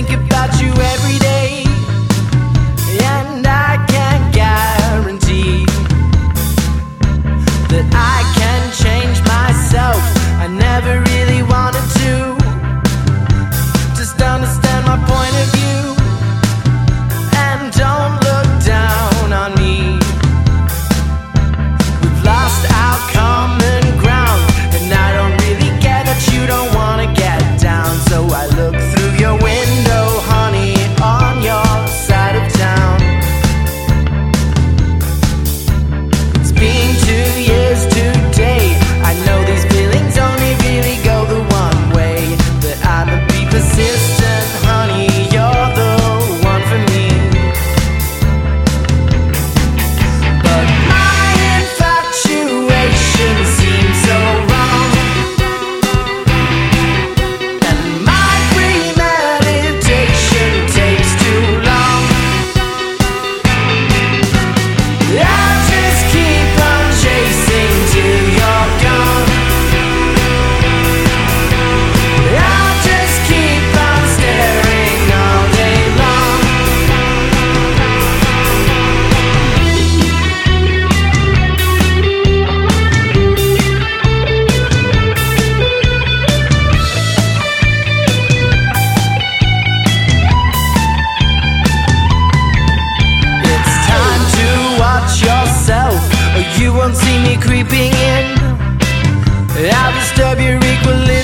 think about you every day, and I can't guarantee that I can change myself. I never really wanted to. Just understand my point of view and don't look down on me. We've lost our common ground, and I don't really get that you don't wanna get down. So I look through your window, honey, on your side of town. It's been 2 years today. I know these feelings only really go the one way, but I'ma be persistent, honey, you're the one for me. But my infatuation seems so wrong, and my premeditation takes too long. I'll just keep on chasing till you're gone. I'll just keep on staring all day long. It's time to watch yourself, or you won't see me creeping in. I'll disturb your equilibrium.